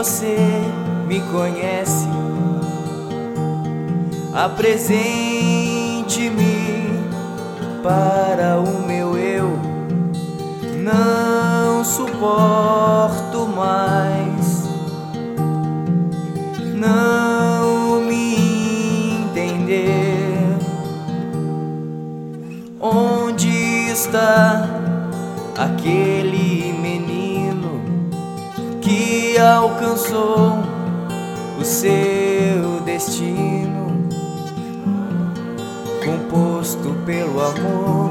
você me conhece, apresente-me para o meu eu. Não suporto mais não me entender. Onde está aquele menino que alcançou o seu destino, composto pelo amor?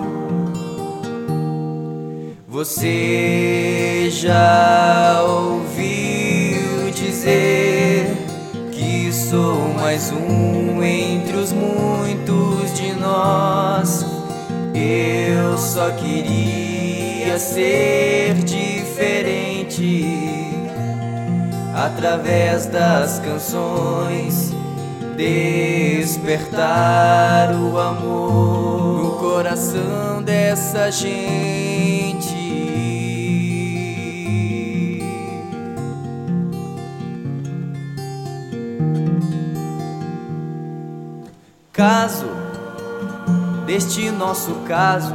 Você já ouviu dizer que sou mais um entre os muitos de nós? Eu só queria ser diferente, através das canções despertar o amor no coração dessa gente. Caso deste nosso caso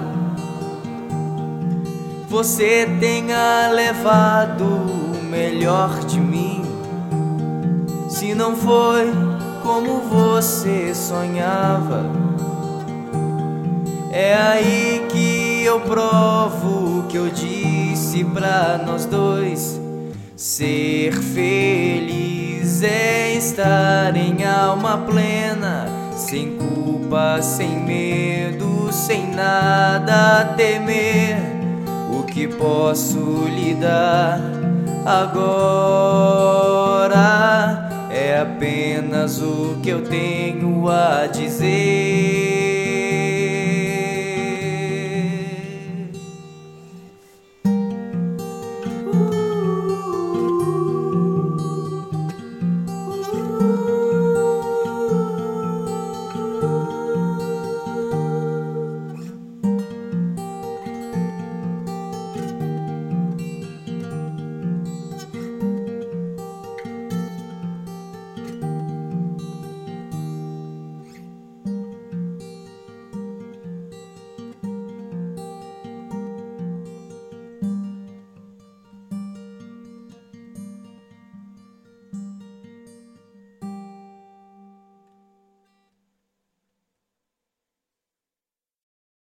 você tenha levado o melhor de mim, se não foi como você sonhava, é aí que eu provo o que eu disse pra nós dois: ser feliz é estar em alma plena, sem culpa, sem medo, sem nada a temer. O que posso lhe dar agora é apenas o que eu tenho a dizer.